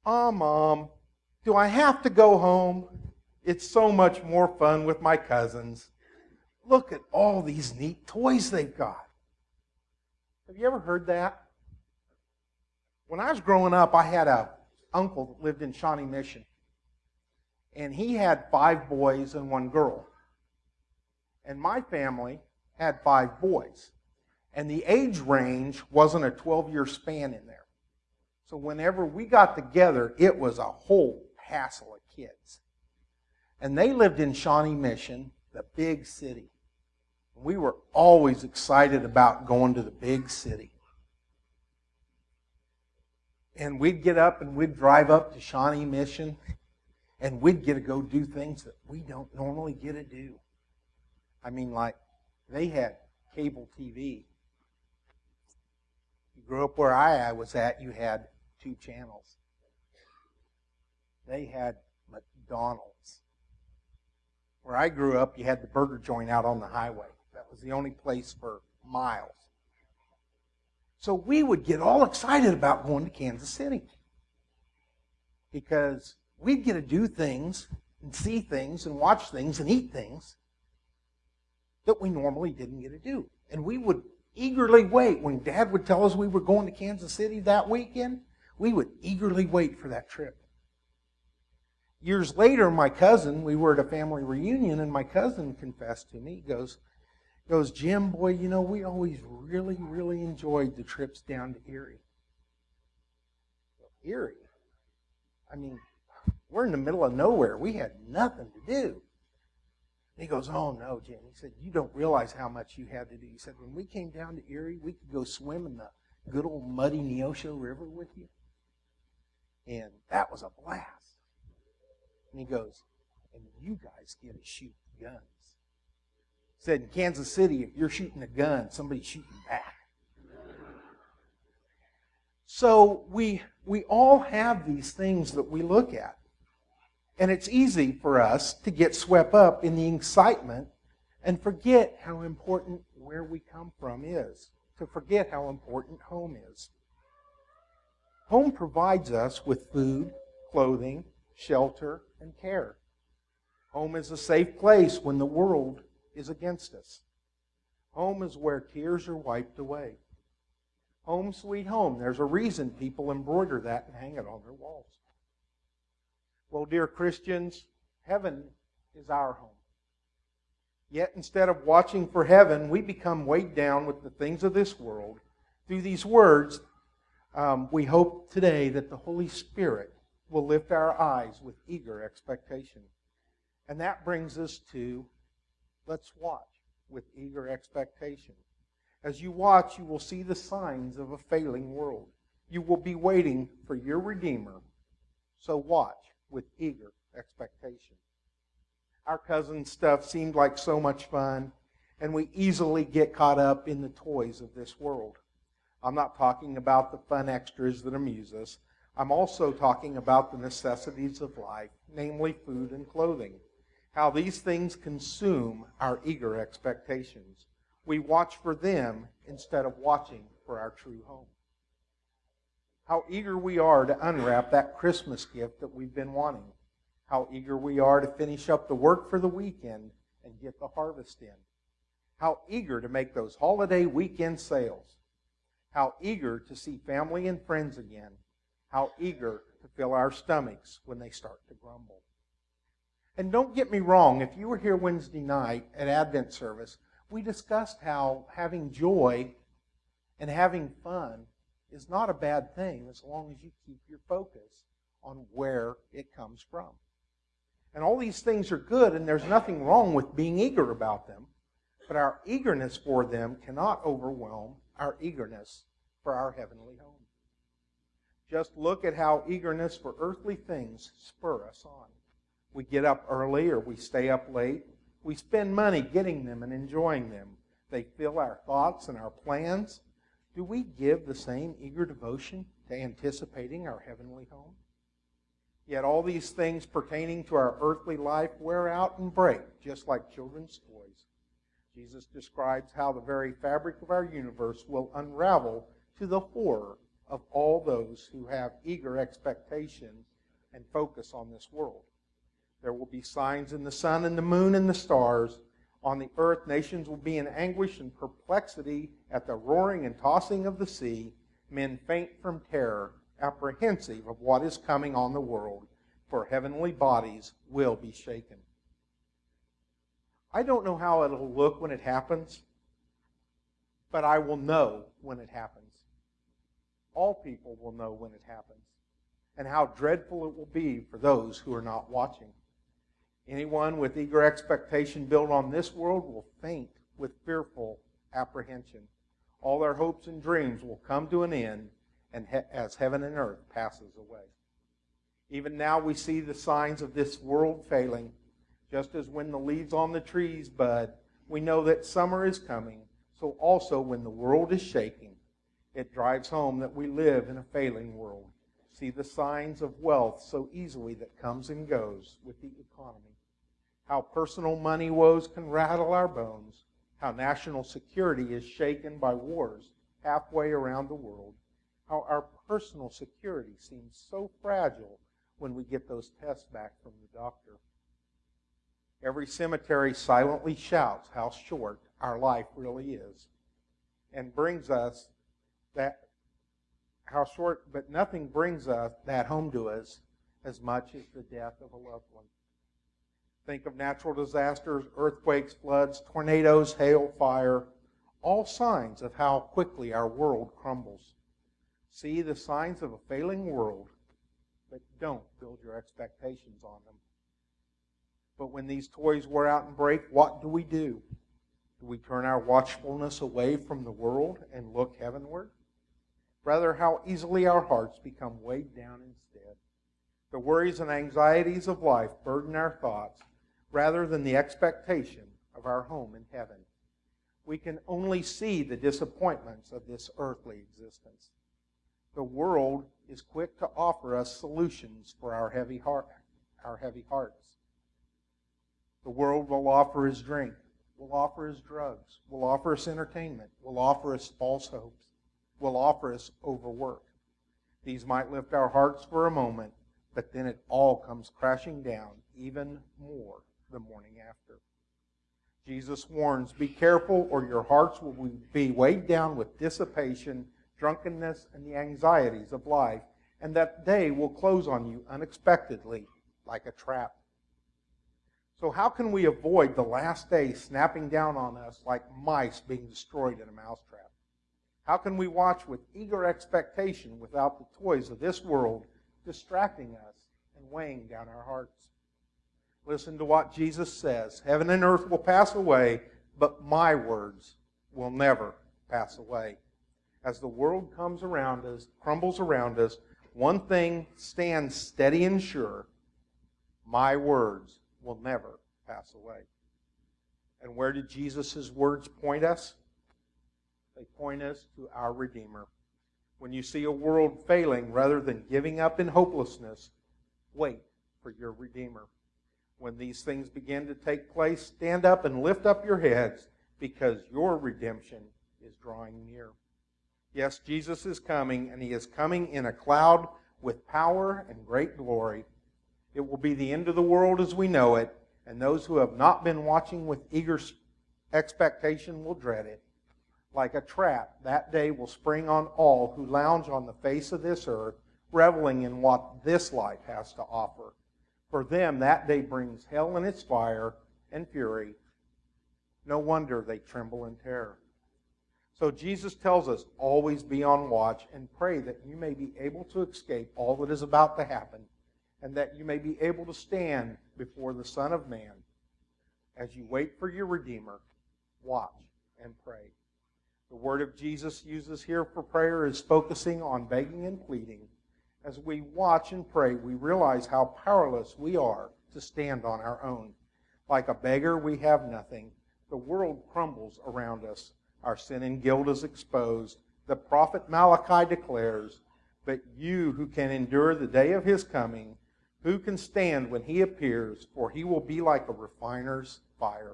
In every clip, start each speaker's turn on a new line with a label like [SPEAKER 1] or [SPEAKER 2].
[SPEAKER 1] Mom, do I have to go home? It's so much more fun with my cousins. Look at all these neat toys they've got. Have you ever heard that? When I was growing up, I had a uncle that lived in Shawnee Mission. And he had 5 boys and 1 girl. And my family had 5 boys. And the age range wasn't a 12-year span in there. So whenever we got together, it was a whole hassle of kids. And they lived in Shawnee Mission, the big city. We were always excited about going to the big city. And we'd get up and we'd drive up to Shawnee Mission, and we'd get to go do things that we don't normally get to do. I mean, like, they had cable TV. You grew up where I was at, you had 2 channels. They had McDonald's. Where I grew up, you had the burger joint out on the highway. That was the only place for miles. So we would get all excited about going to Kansas City because we'd get to do things and see things and watch things and eat things that we normally didn't get to do. And we would eagerly wait. When Dad would tell us we were going to Kansas City that weekend, we would eagerly wait for that trip. Years later, my cousin, we were at a family reunion, and my cousin confessed to me, he goes, Jim, boy, you know, we always really, really enjoyed the trips down to Erie. Erie? I mean, we're in the middle of nowhere. We had nothing to do. He goes, oh, no, Jim. He said, you don't realize how much you had to do. He said, when we came down to Erie, we could go swim in the good old muddy Neosho River with you. And that was a blast. And he goes, and you guys get to shoot guns. He said, in Kansas City, if you're shooting a gun, somebody's shooting back. So we all have these things that we look at. And it's easy for us to get swept up in the excitement and forget how important where we come from is, to forget how important home is. Home provides us with food, clothing, shelter, and care. Home is a safe place when the world is against us. Home is where tears are wiped away. Home, sweet home. There's a reason people embroider that and hang it on their walls. Well, dear Christians, heaven is our home. Yet instead of watching for heaven, we become weighed down with the things of this world. Through these words, we hope today that the Holy Spirit will lift our eyes with eager expectation. And that brings us to, let's watch with eager expectation. As you watch, you will see the signs of a failing world. You will be waiting for your Redeemer. So watch with eager expectation. Our cousin stuff seemed like so much fun, and we easily get caught up in the toys of this world. I'm not talking about the fun extras that amuse us. I'm also talking about the necessities of life, namely food and clothing. How these things consume our eager expectations. We watch for them instead of watching for our true home. How eager we are to unwrap that Christmas gift that we've been wanting. How eager we are to finish up the work for the weekend and get the harvest in. How eager to make those holiday weekend sales. How eager to see family and friends again. How eager to fill our stomachs when they start to grumble. And don't get me wrong, if you were here Wednesday night at Advent service, we discussed how having joy and having fun is not a bad thing as long as you keep your focus on where it comes from. And all these things are good, and there's nothing wrong with being eager about them, but our eagerness for them cannot overwhelm our eagerness for our heavenly home. Just look at how eagerness for earthly things spur us on. We get up early or we stay up late. We spend money getting them and enjoying them. They fill our thoughts and our plans. Do we give the same eager devotion to anticipating our heavenly home? Yet all these things pertaining to our earthly life wear out and break, just like children's toys. Jesus describes how the very fabric of our universe will unravel to the horror of all those who have eager expectation and focus on this world. There will be signs in the sun and the moon and the stars. On the earth, nations will be in anguish and perplexity at the roaring and tossing of the sea. Men faint from terror, apprehensive of what is coming on the world, for heavenly bodies will be shaken. I don't know how it'll look when it happens, but I will know when it happens. All people will know when it happens, and how dreadful it will be for those who are not watching. Anyone with eager expectation built on this world will faint with fearful apprehension. All their hopes and dreams will come to an end, and as heaven and earth passes away. Even now we see the signs of this world failing. Just as when the leaves on the trees bud, we know that summer is coming. So also when the world is shaking, it drives home that we live in a failing world. See the signs of wealth so easily that comes and goes with the economy. How personal money woes can rattle our bones. How national security is shaken by wars halfway around the world. How our personal security seems so fragile when we get those tests back from the doctor. Every cemetery silently shouts how short our life really is, and brings us that how short, but nothing brings us that home to us as much as the death of a loved one. Think of natural disasters, earthquakes, floods, tornadoes, hail, fire, all signs of how quickly our world crumbles. See the signs of a failing world, but don't build your expectations on them. But when these toys wear out and break, what do? Do we turn our watchfulness away from the world and look heavenward? Rather, how easily our hearts become weighed down instead. The worries and anxieties of life burden our thoughts rather than the expectation of our home in heaven. We can only see the disappointments of this earthly existence. The world is quick to offer us solutions for our heavy hearts. The world will offer us drink, will offer us drugs, will offer us entertainment, will offer us false hopes, will offer us overwork. These might lift our hearts for a moment, but then it all comes crashing down even more the morning after. Jesus warns, be careful or your hearts will be weighed down with dissipation, drunkenness, and the anxieties of life, and that day will close on you unexpectedly like a trap. So how can we avoid the last day snapping down on us like mice being destroyed in a mousetrap? How can we watch with eager expectation without the toys of this world distracting us and weighing down our hearts? Listen to what Jesus says. Heaven and earth will pass away, but my words will never pass away. As the world crumbles around us, one thing stands steady and sure. My words will never pass away. And where did Jesus' words point us? They point us to our Redeemer. When you see a world failing, rather than giving up in hopelessness, wait for your Redeemer. When these things begin to take place, stand up and lift up your heads, because your redemption is drawing near. Yes, Jesus is coming, and he is coming in a cloud with power and great glory. It will be the end of the world as we know it, and those who have not been watching with eager expectation will dread it. Like a trap, that day will spring on all who lounge on the face of this earth, reveling in what this life has to offer. For them, that day brings hell and its fire and fury. No wonder they tremble in terror. So Jesus tells us, always be on watch and pray that you may be able to escape all that is about to happen, and that you may be able to stand before the Son of Man. As you wait for your Redeemer, watch and pray. The word of Jesus uses here for prayer is focusing on begging and pleading. As we watch and pray, we realize how powerless we are to stand on our own. Like a beggar, we have nothing. The world crumbles around us. Our sin and guilt is exposed. The prophet Malachi declares, but you who can endure the day of his coming, who can stand when he appears, for he will be like a refiner's fire.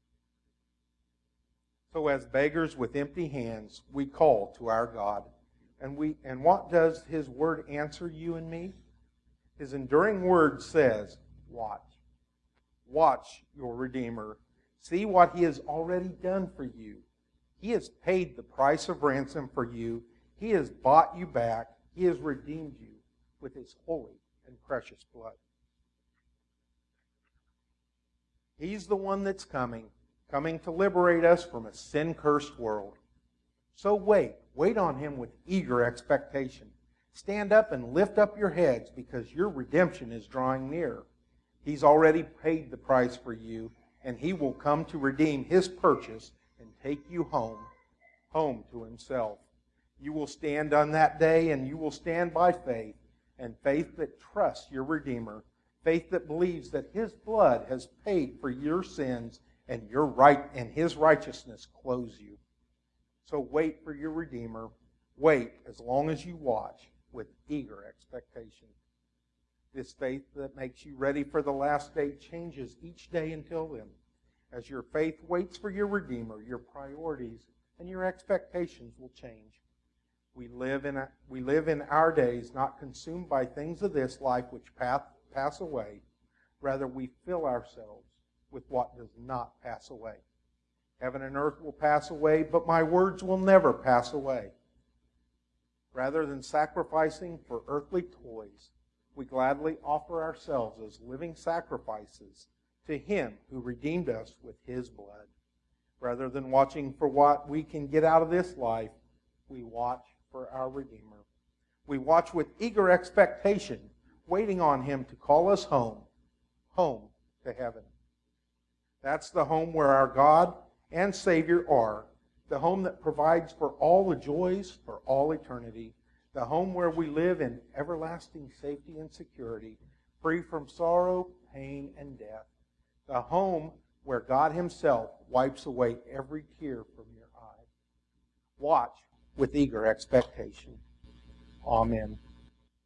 [SPEAKER 1] So as beggars with empty hands, we call to our God. And what does his word answer you and me? His enduring word says, watch. Watch your Redeemer. See what he has already done for you. He has paid the price of ransom for you. He has bought you back. He has redeemed you with his holy and precious blood. He's the one that's coming to liberate us from a sin-cursed world. So wait on him with eager expectation. Stand up and lift up your heads because your redemption is drawing near. He's already paid the price for you, and he will come to redeem his purchase and take you home to himself. You will stand on that day, and you will stand by faith, and faith that trusts your Redeemer, faith that believes that his blood has paid for your sins, and his righteousness clothes you. So wait for your Redeemer. Wait as long as you watch with eager expectation. This faith that makes you ready for the last day changes each day until then. As your faith waits for your Redeemer, your priorities and your expectations will change. We live in our days not consumed by things of this life which pass away. Rather, we fill ourselves with what does not pass away. Heaven and earth will pass away, but my words will never pass away. Rather than sacrificing for earthly toys, we gladly offer ourselves as living sacrifices to him who redeemed us with his blood. Rather than watching for what we can get out of this life, we watch for our Redeemer. We watch with eager expectation, waiting on him to call us home to heaven. That's the home where our God and Savior are, the home that provides for all the joys for all eternity, the home where we live in everlasting safety and security, free from sorrow, pain, and death, the home where God himself wipes away every tear from your eye. Watch with eager expectation. Amen.